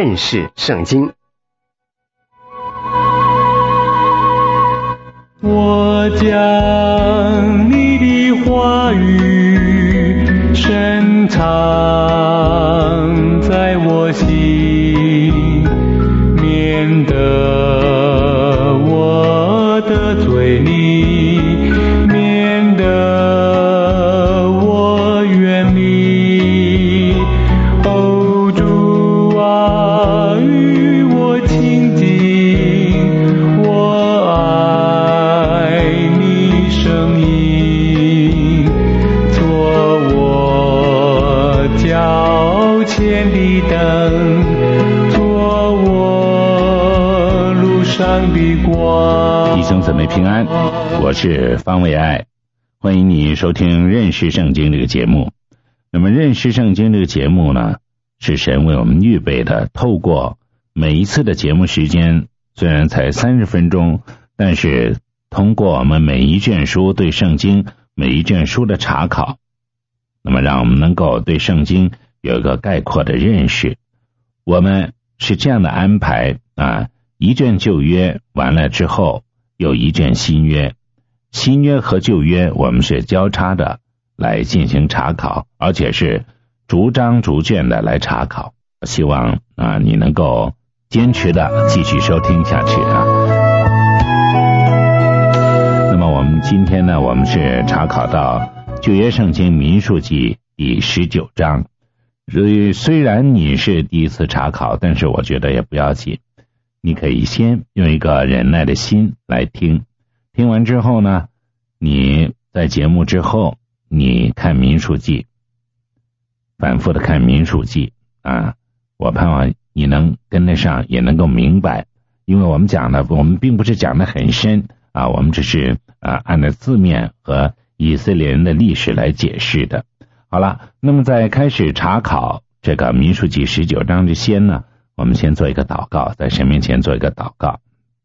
认识圣经。 我将你的话语深藏在我心，免得我得罪你，免得我远离。哦，主啊，与我亲近，我爱你声音，做我脚前的灯，做我路上的光。 弟兄姊妹平安，我是方伟爱，欢迎你收听认识圣经这个节目。那么认识圣经这个节目呢，是神为我们预备的，透过每一次的节目时间，虽然才30分钟，但是通过我们每一卷书对圣经每一卷书的查考，那么让我们能够对圣经有一个概括的认识。我们是这样的安排一卷旧约完了之后有一卷新约，新约和旧约我们是交叉的来进行查考，而且是逐章逐卷的来查考。希望你能够坚持的继续收听下去那么我们今天呢，我们是查考到旧约圣经民数记第19章。虽然你是第一次查考，但是我觉得也不要紧，你可以先用一个忍耐的心来听，听完之后呢，你在节目之后你看民数记，反复的看民数记我盼望你能跟得上，也能够明白，因为我们讲的我们并不是讲得很深我们只是按照字面和以色列人的历史来解释的。好了，那么在开始查考这个民数记19章之前呢，我们先做一个祷告，在神面前做一个祷告。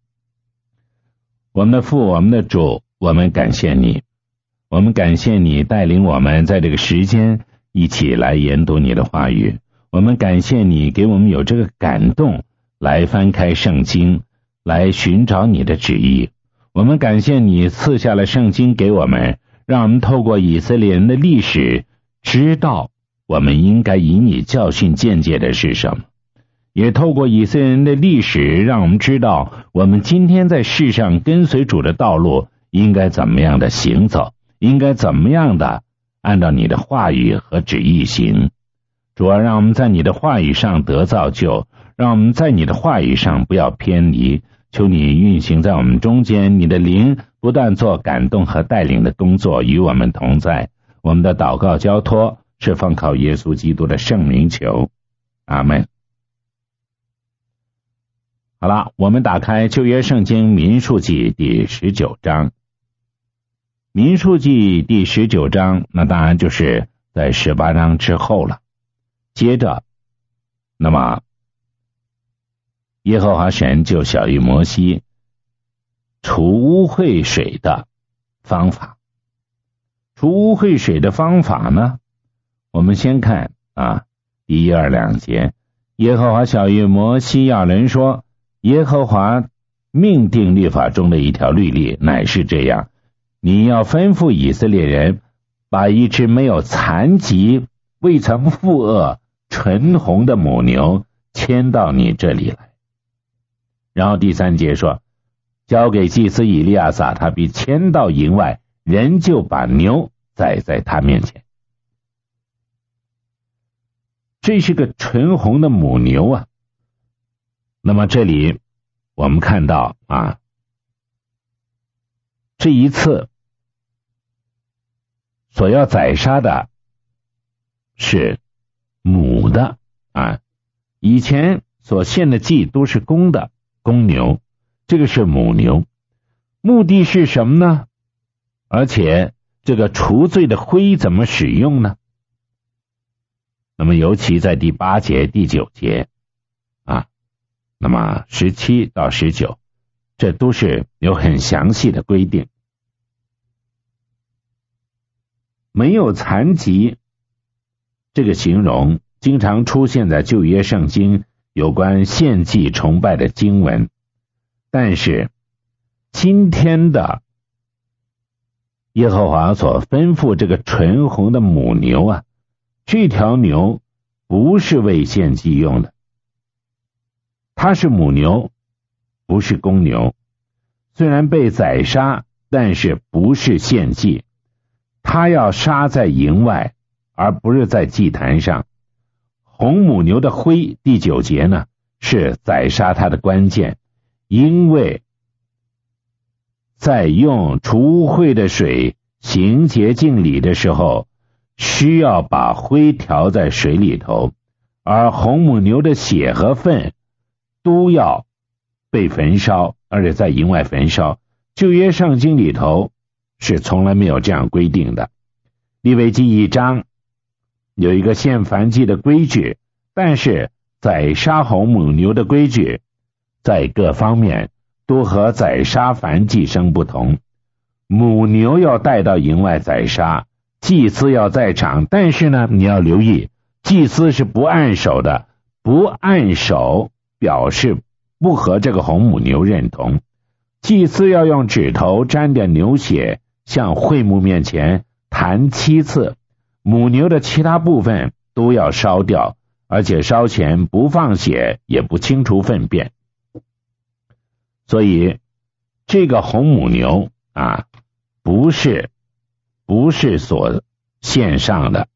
我们的父，我们的主，我们感谢你，我们感谢你带领我们在这个时间一起来研读你的话语，我们感谢你给我们有这个感动来翻开圣经，来寻找你的旨意。我们感谢你赐下了圣经给我们，让我们透过以色列人的历史知道我们应该以你教训见解的是什么，也透过以色列人的历史让我们知道我们今天在世上跟随主的道路应该怎么样的行走，应该怎么样的按照你的话语和旨意行。主要让我们在你的话语上得造就，让我们在你的话语上不要偏离，求你运行在我们中间，你的灵不断做感动和带领的工作，与我们同在。我们的祷告交托是奉靠耶稣基督的圣名求，阿们。好了，我们打开旧约圣经民数记第19章。民数记第19章，那当然就是在18章之后了。接着，那么耶和华神就晓谕摩西除污秽水的方法。除污秽水的方法呢，我们先看第1、2、2节。耶和华晓谕摩西亚伦说，耶和华命定律法中的一条律例，乃是这样：你要吩咐以色列人，把一只没有残疾、未曾负恶、纯红的母牛牵到你这里来。然后第3节说，交给祭司以利亚撒，他必牵到营外，人就把牛宰在他面前。这是个纯红的母牛那么这里我们看到这一次所要宰杀的是母的以前所献的祭都是公的，公牛，这个是母牛。目的是什么呢？而且这个除罪的灰怎么使用呢？那么尤其在第8节、第9节那么17到19，这都是有很详细的规定。没有残疾这个形容经常出现在旧约圣经有关献祭崇拜的经文。但是今天的耶和华所吩咐这个纯红的母牛啊，这条牛不是为献祭用的，它是母牛，不是公牛。虽然被宰杀，但是不是献祭，它要杀在营外，而不是在祭坛上。红母牛的灰，第9节呢，是宰杀它的关键，因为在用除污秽的水行洁净礼的时候，需要把灰调在水里头，而红母牛的血和粪都要被焚烧，而且在营外焚烧。旧约圣经里头是从来没有这样规定的。利未记1章有一个献燔祭的规矩，但是宰杀红母牛的规矩在各方面都和宰杀燔祭牲不同。母牛要带到营外宰杀，祭司要在场，但是呢，你要留意，祭司是不按手的，不按手表示不和这个红母牛认同。祭司要用指头沾点牛血，向会幕面前弹7次，母牛的其他部分都要烧掉，而且烧前不放血，也不清除粪便。所以这个红母牛啊，不是所献上的，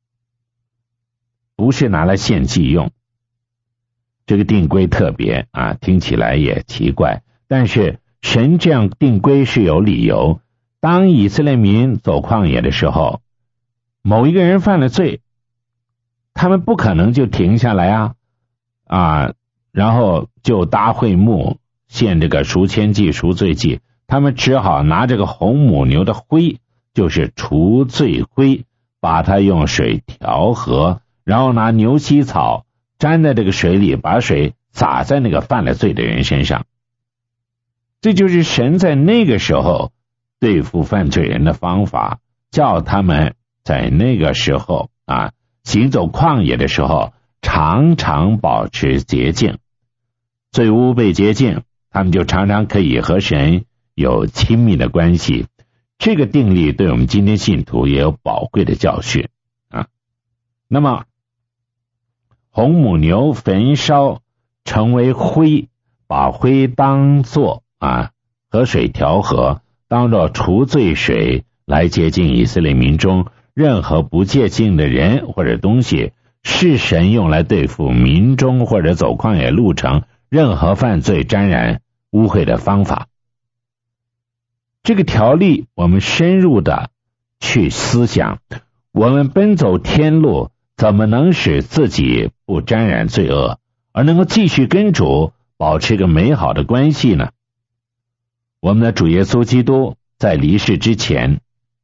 不是拿来献祭用。这个定规特别啊，听起来也奇怪，但是神这样定规是有理由。当以色列民走旷野的时候，某一个人犯了罪，他们不可能就停下来然后就搭会幕献这个赎愆祭赎罪祭，他们只好拿这个红母牛的灰，就是除罪灰，把它用水调和，然后拿牛膝草沾在这个水里，把水洒在那个犯了罪的人身上。这就是神在那个时候对付犯罪人的方法，叫他们在那个时候行走旷野的时候常常保持洁净。罪污被洁净，他们就常常可以和神有亲密的关系。这个定律对我们今天信徒也有宝贵的教训那么红母牛焚烧成为灰，把灰当作和水调和，当作除罪水来洁净以色列民中任何不洁净的人或者东西，是神用来对付民中或者走旷野路程任何犯罪沾染污秽的方法。这个条例我们深入的去思想，我们奔走天路怎么能使自己不沾染罪恶，而能够继续跟主保持一个美好的关系呢？我们的主耶稣基督在离世之前，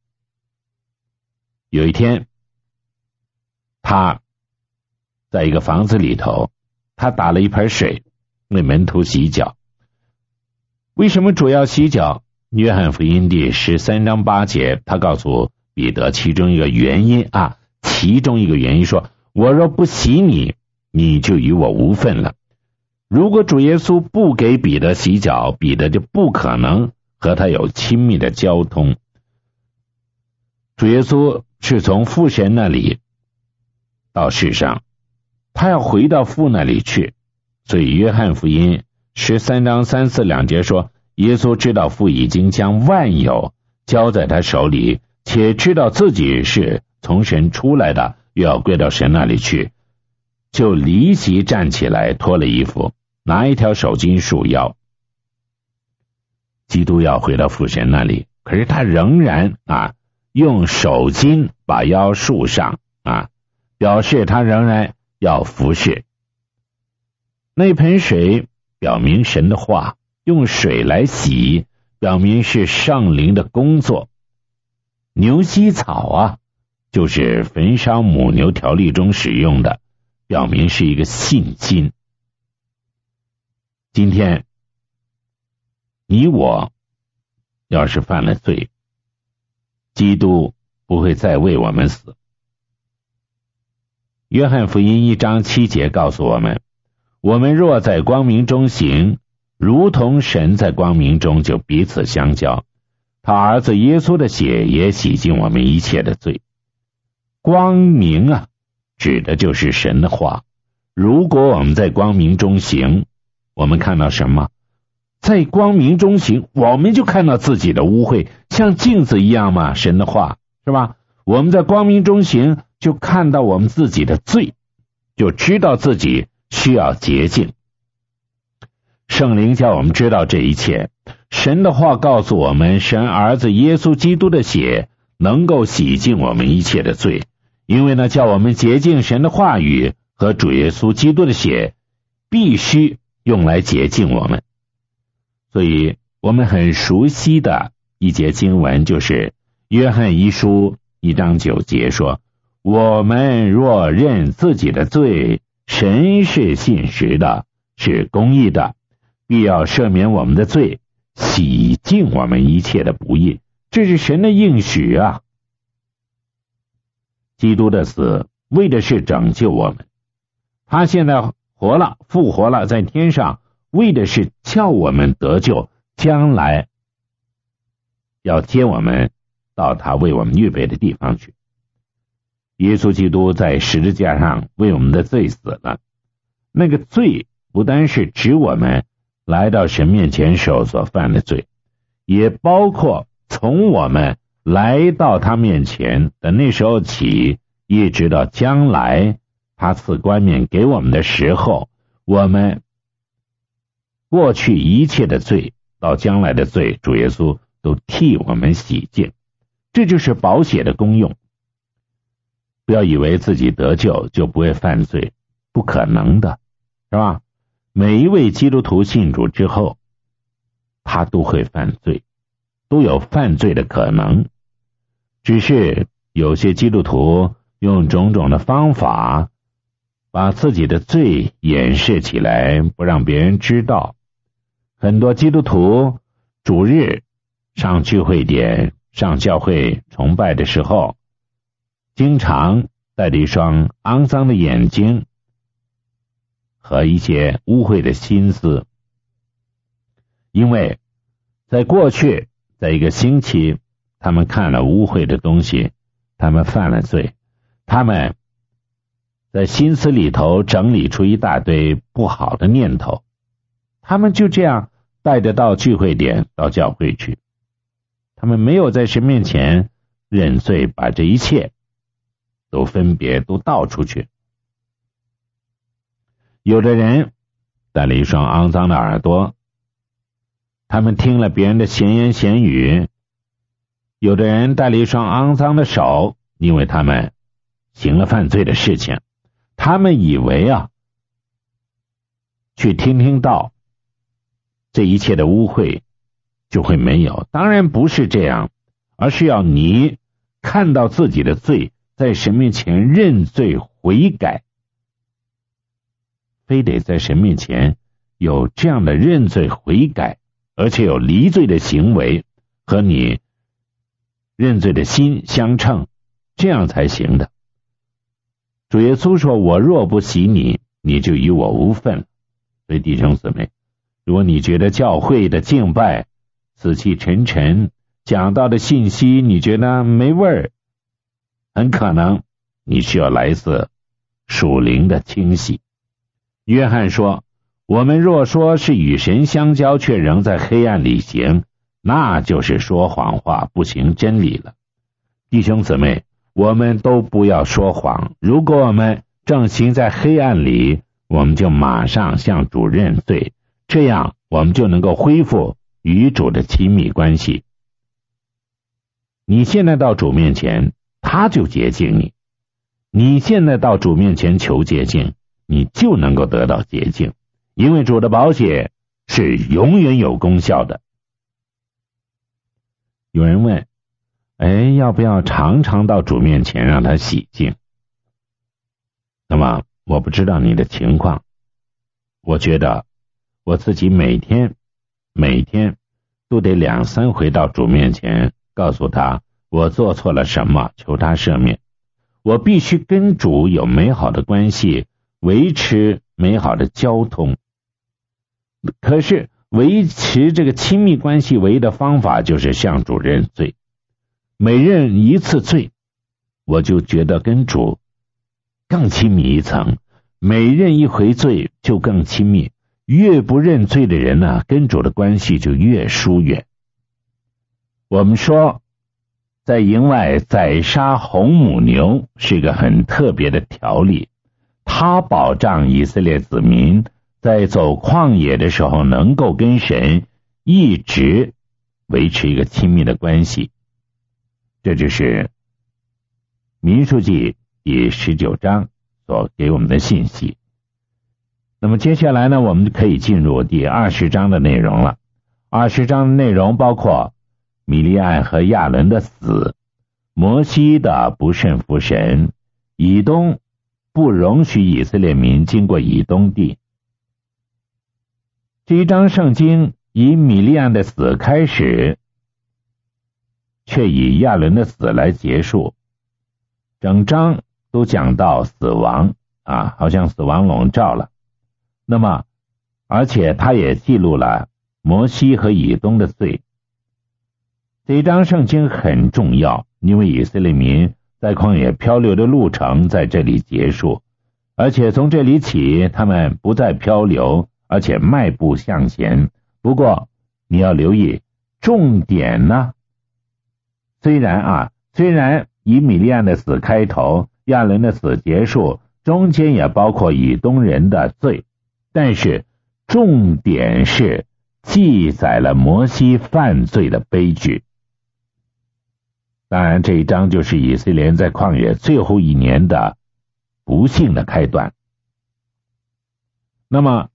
有一天他在一个房子里头，他打了一盆水为门徒洗脚。为什么主要洗脚？约翰福音第13章8节，他告诉彼得其中一个原因说，我若不洗你，你就与我无分了。如果主耶稣不给彼得洗脚，彼得就不可能和他有亲密的交通。主耶稣是从父神那里到世上，他要回到父那里去，所以约翰福音13章3、4、2节说，耶稣知道父已经将万有交在他手里，且知道自己是从神出来的，又要归到神那里去，就离席站起来，脱了衣服，拿一条手巾束腰。基督要回到父神那里，可是他仍然用手巾把腰束上表示他仍然要服侍。那盆水表明神的话，用水来洗表明是圣灵的工作。牛膝草就是焚烧母牛条例中使用的，表明是一个信心。今天你我要是犯了罪，基督不会再为我们死。约翰福音1章7节告诉我们， 我们若在光明中行，如同神在光明中，就彼此相交。他儿子耶稣的血也洗净我们一切的罪。光明啊，指的就是神的话。如果我们在光明中行，我们看到什么？在光明中行，我们就看到自己的污秽，像镜子一样嘛，神的话，是吧？我们在光明中行，就看到我们自己的罪，就知道自己需要洁净。圣灵叫我们知道这一切，神的话告诉我们，神儿子耶稣基督的血能够洗净我们一切的罪，因为呢，叫我们洁净，神的话语和主耶稣基督的血必须用来洁净我们。所以我们很熟悉的一节经文就是约翰一书1章9节说，我们若认自己的罪，神是信实的，是公义的，必要赦免我们的罪，洗净我们一切的不义。这是神的应许啊！基督的死为的是拯救我们，他现在活了，复活了，在天上，为的是叫我们得救，将来要接我们到他为我们预备的地方去。耶稣基督在十字架上为我们的罪死了，那个罪不单是指我们来到神面前时所犯的罪，也包括从我们来到他面前的那时候起，一直到将来他赐冠冕给我们的时候，我们过去一切的罪到将来的罪，主耶稣都替我们洗净。这就是宝血的功用。不要以为自己得救就不会犯罪，不可能的，是吧？每一位基督徒信主之后，他都会犯罪，都有犯罪的可能。只是有些基督徒用种种的方法把自己的罪掩饰起来，不让别人知道。很多基督徒主日上聚会点、上教会崇拜的时候，经常带着一双肮脏的眼睛和一些污秽的心思，因为在过去，在一个星期，他们看了污秽的东西，他们犯了罪，他们在心思里头整理出一大堆不好的念头，他们就这样带着到聚会点、到教会去，他们没有在神面前认罪，把这一切都分别都倒出去。有的人带了一双肮脏的耳朵，他们听了别人的闲言闲语；有的人带了一双肮脏的手，因为他们行了犯罪的事情，他们以为去听道，这一切的污秽就会没有。当然不是这样，而是要你看到自己的罪，在神面前认罪悔改，非得在神面前有这样的认罪悔改，而且有离罪的行为和你认罪的心相称，这样才行的。主耶稣说，我若不洗你，你就与我无分。所以弟兄姊妹，如果你觉得教会的敬拜死气沉沉，讲到的信息你觉得没味儿，很可能你需要来一次属灵的清洗。约翰说，我们若说是与神相交，却仍在黑暗里行，那就是说谎话，不行真理了。弟兄姊妹，我们都不要说谎，如果我们正行在黑暗里，我们就马上向主认罪，这样我们就能够恢复与主的亲密关系。你现在到主面前，他就洁净你；你现在到主面前求洁净，你就能够得到洁净，因为主的宝血是永远有功效的。有人问，要不要常常到主面前让他洗净？那么我不知道你的情况，我觉得我自己每天都得2-3回到主面前，告诉他我做错了什么，求他赦免。我必须跟主有美好的关系， 维持美好的交通。可是维持这个亲密关系唯一的方法就是向主认罪。每认一次罪，我就觉得跟主更亲密一层，每认一回罪就更亲密。越不认罪的人呢，跟主的关系就越疏远。我们说在营外宰杀红母牛是一个很特别的条例，它保障以色列子民在走旷野的时候能够跟神一直维持一个亲密的关系。这就是民数记第19章所给我们的信息。那么接下来呢，我们可以进入第20章的内容了。20章的内容包括米利暗和亚伦的死，摩西的不顺服神，以东不容许以色列民经过以东地。这一章圣经以米利暗的死开始，却以亚伦的死来结束。整章都讲到死亡好像死亡笼罩了。那么而且他也记录了摩西和以东的罪。这一章圣经很重要，因为以色列民在旷野漂流的路程在这里结束，而且从这里起他们不再漂流，而且迈步向前。不过你要留意重点呢，虽然以米利暗的死开头，亚伦的死结束，中间也包括以东人的罪，但是重点是记载了摩西犯罪的悲剧。当然这一章就是以色列人在旷野最后一年的不幸的开端。那么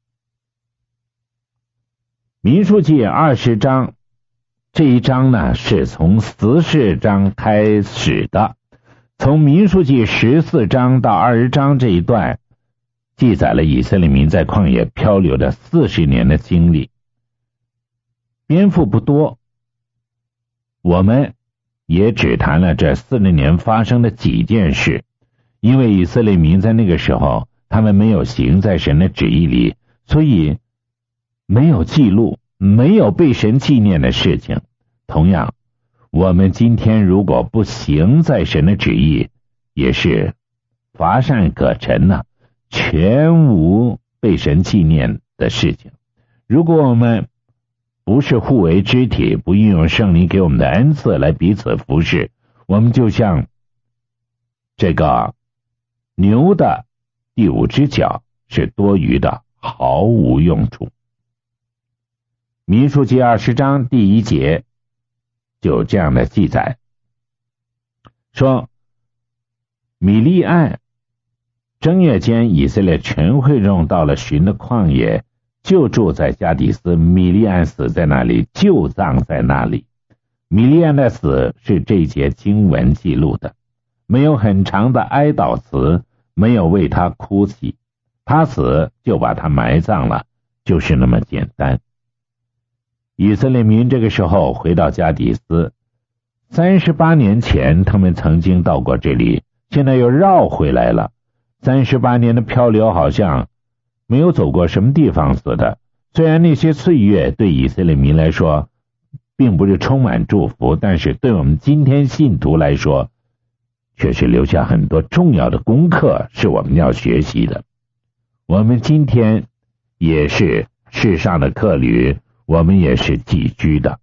民数记20章这一章呢，是从14世章开始的。从民数记14章到20章这一段记载了以色列民在旷野漂流的40年的经历。篇幅不多，我们也只谈了这40年发生的几件事。因为以色列民在那个时候他们没有行在神的旨意里，所以没有记录，没有被神纪念的事情。同样我们今天如果不行在神的旨意，也是乏善可陈呢，全无被神纪念的事情。如果我们不是互为肢体，不运用圣灵给我们的恩赐来彼此服侍，我们就像这个牛的第5只脚，是多余的，毫无用处。民数记20章第1节就有这样的记载，说米利暗正月间，以色列全会众到了寻的旷野，就住在加底斯。米利暗死在那里，就葬在那里。米利暗的死是这一节经文记录的，没有很长的哀悼词，没有为他哭泣，他死就把他埋葬了，就是那么简单。以色列民这个时候回到加底斯，38年前他们曾经到过这里，现在又绕回来了。38年的漂流好像没有走过什么地方似的。虽然那些岁月对以色列民来说并不是充满祝福，但是对我们今天信徒来说却是留下很多重要的功课，是我们要学习的。我们今天也是世上的客旅，我们也是寄居的。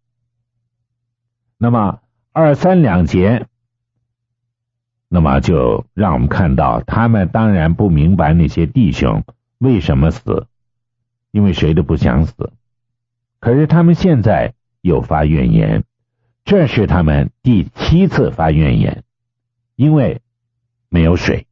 那么2、3、2节，那么就让我们看到他们当然不明白那些弟兄为什么死，因为谁都不想死。可是他们现在又发怨言，这是他们第7次发怨言，因为没有水，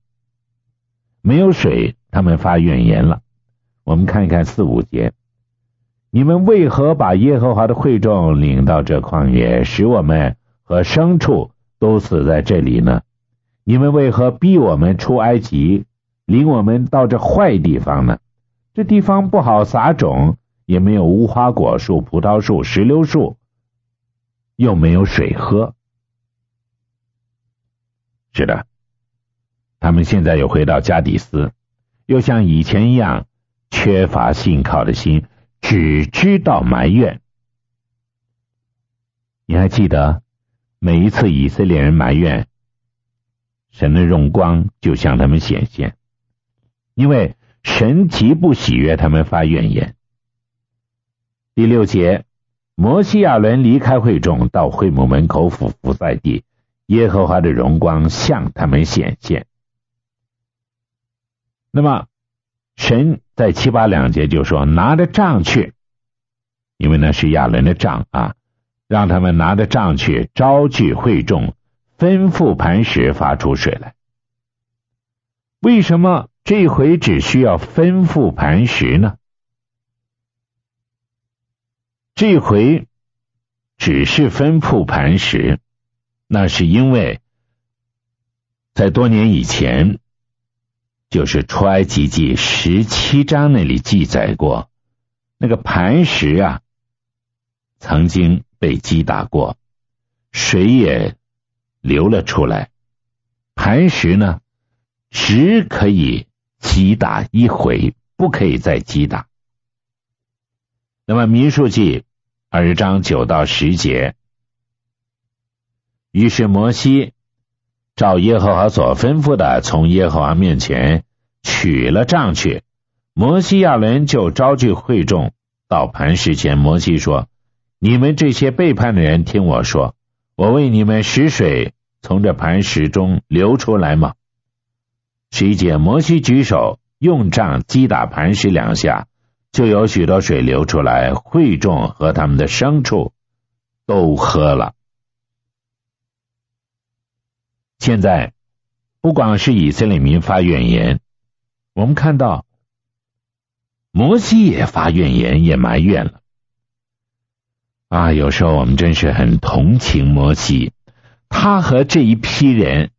他们发怨言了。我们看一看4、5节，你们为何把耶和华的会众领到这旷野，使我们和牲畜都死在这里呢？你们为何逼我们出埃及，领我们到这坏地方呢？这地方不好撒种，也没有无花果树、葡萄树、石榴树，又没有水喝。是的，他们现在又回到加底斯， 又像以前一样缺乏信靠的心，只知道埋怨。你还记得每一次以色列人埋怨，神的荣光就向他们显现，因为神极不喜悦他们发怨言。第6节，摩西亚伦离开会众，到会幕门口俯伏在地，耶和华的荣光向他们显现。那么神在7、8两节就说拿着杖去，因为那是亚伦的杖啊，让他们拿着杖去招聚会众，吩咐磐石发出水来。为什么这回只需要吩咐磐石呢？这回只是吩咐磐石，那是因为在多年以前，就是出埃及记17章那里记载过，那个磐石啊曾经被击打过，水也流了出来。磐石呢只可以击打一回，不可以再击打。那么民数记20章9到10节，于是摩西照耶和华所吩咐的，从耶和华面前取了杖去。摩西亚伦就招聚会众到磐石前。摩西说，你们这些背叛的人，听我说，我为你们使水从这磐石中流出来吗？11节，摩西举手用杖击打磐石2下，就有许多水流出来，会众和他们的牲畜都喝了。现在不光是以色列民发怨言，我们看到摩西也发怨言，也埋怨了啊！有时候我们真是很同情摩西，他和这一批人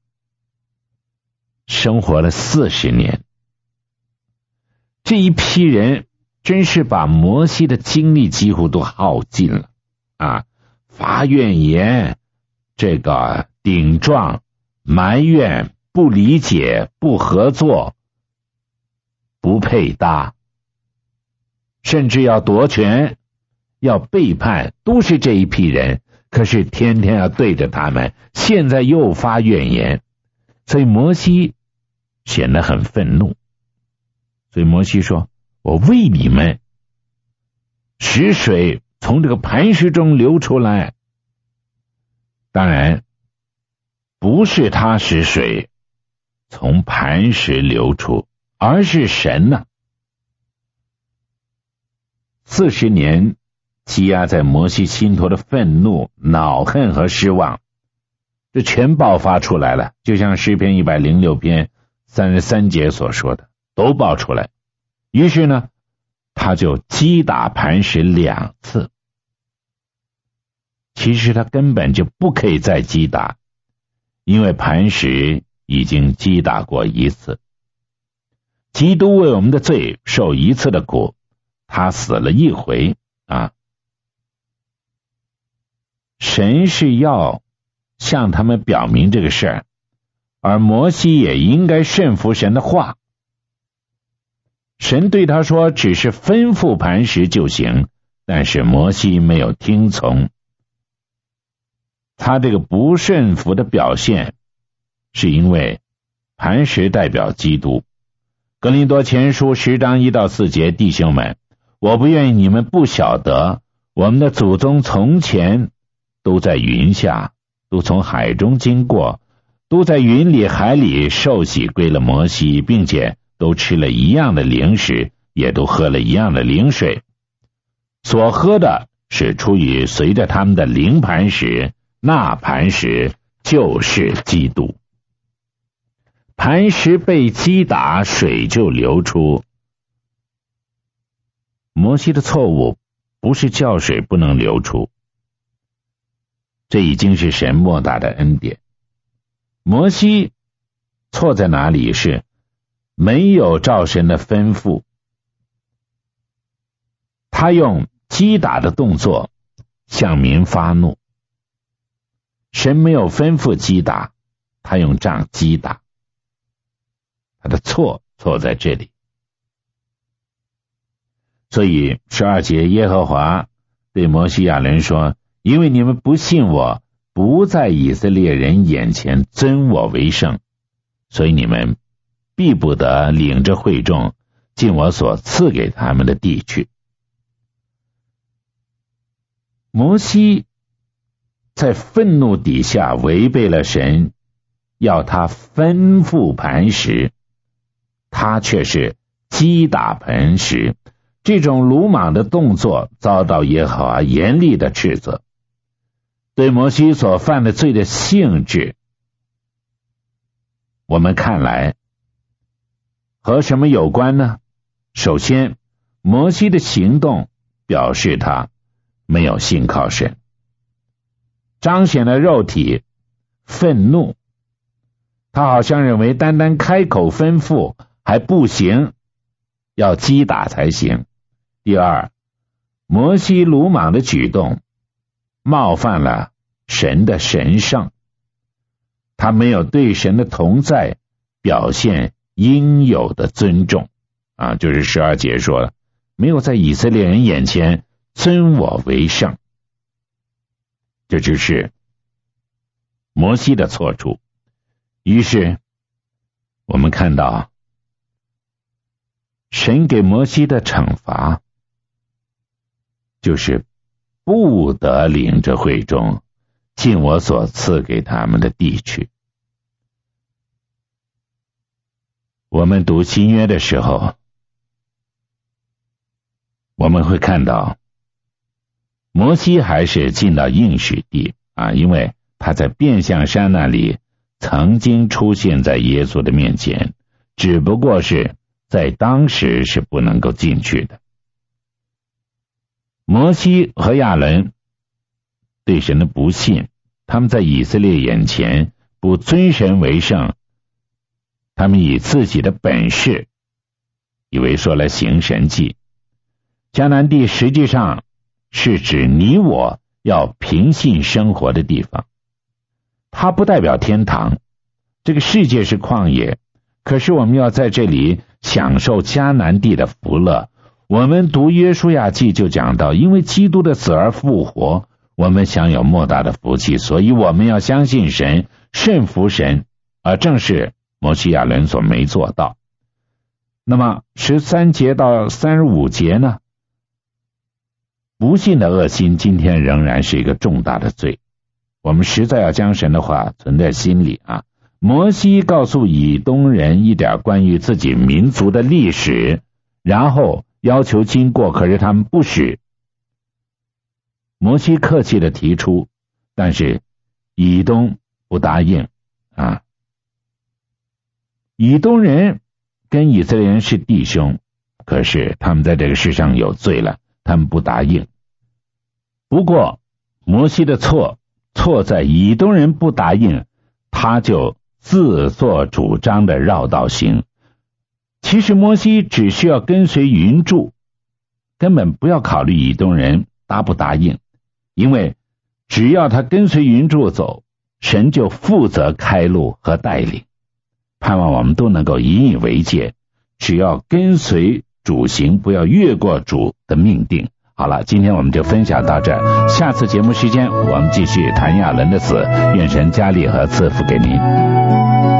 生活了40年，这一批人真是把摩西的精力几乎都耗尽了啊！发怨言，这个顶撞、埋怨、不理解、不合作、不配搭，甚至要夺权、要背叛，都是这一批人。可是天天要对着他们，现在又发怨言，所以摩西显得很愤怒。所以摩西说，我为你们使水从这个磐石中流出来。当然不是他使水从磐石流出，而是神呢。40年积压在摩西心头的愤怒、恼恨和失望，这全爆发出来了，就像诗篇106篇33节所说的，都爆出来。于是呢，他就击打磐石2次。其实他根本就不可以再击打，因为磐石已经击打过1次。基督为我们的罪受1次的苦，他死了1回啊。神是要向他们表明这个事儿，而摩西也应该顺服神的话。神对他说，只是吩咐磐石就行，但是摩西没有听从。他这个不顺服的表现，是因为磐石代表基督。哥林多前书10章1到4节，弟兄们，我不愿意你们不晓得，我们的祖宗从前都在云下，都从海中经过，都在云里海里受洗归了摩西，并且都吃了一样的灵食，也都喝了一样的灵水。所喝的是出于随着他们的灵磐石，那磐石就是基督。磐石被击打，水就流出。摩西的错误不是叫水不能流出，这已经是神莫大的恩典。摩西错在哪里？是没有照神的吩咐，他用击打的动作向民发怒。神没有吩咐击打，他用杖击打，他的错在这里。 所以12节耶和华对摩西亚伦说，因为你们不信我，不在以色列人眼前尊我为圣，所以你们必不得领着会众进我所赐给他们的地去。摩西在愤怒底下违背了神要他吩咐磐石，他却是击打磐石，这种鲁莽的动作遭到耶和华严厉的斥责。对摩西所犯的罪的性质，我们看来和什么有关呢？首先，摩西的行动表示他没有信靠神，彰显了肉体愤怒，他好像认为单单开口吩咐还不行，要击打才行。第二，摩西鲁莽的举动冒犯了神的神圣，他没有对神的同在表现应有的尊重就是12节说了，没有在以色列人眼前尊我为圣，这就是摩西的错处。于是我们看到神给摩西的惩罚就是不得领着会众进我所赐给他们的地去。我们读新约的时候，我们会看到摩西还是进到应许地因为他在变相山那里曾经出现在耶稣的面前，只不过是在当时是不能够进去的。摩西和亚伦对神的不信，他们在以色列眼前不尊神为圣，他们以自己的本事以为说来行神迹。迦南地实际上是指你我要凭信生活的地方，它不代表天堂，这个世界是旷野，可是我们要在这里享受迦南地的福乐。我们读约书亚记就讲到，因为基督的死而复活，我们享有莫大的福气，所以我们要相信神，顺服神，而正是摩西亚伦所没做到。那么13节到35节呢？不信的恶心今天仍然是一个重大的罪，我们实在要将神的话存在心里摩西告诉以东人一点关于自己民族的历史，然后要求经过，可是他们不许。摩西客气的提出，但是以东不答应以东人跟以色列人是弟兄，可是他们在这个世上有罪了，他们不答应。不过摩西的错在以东人不答应，他就自作主张的绕道行。其实摩西只需要跟随云柱，根本不要考虑以东人答不答应，因为只要他跟随云柱走，神就负责开路和带领。盼望我们都能够引以为戒，只要跟随主行，不要越过主的命定。好了，今天我们就分享到这儿，下次节目时间我们继续谈亚伦的死，愿神加力和赐福给您。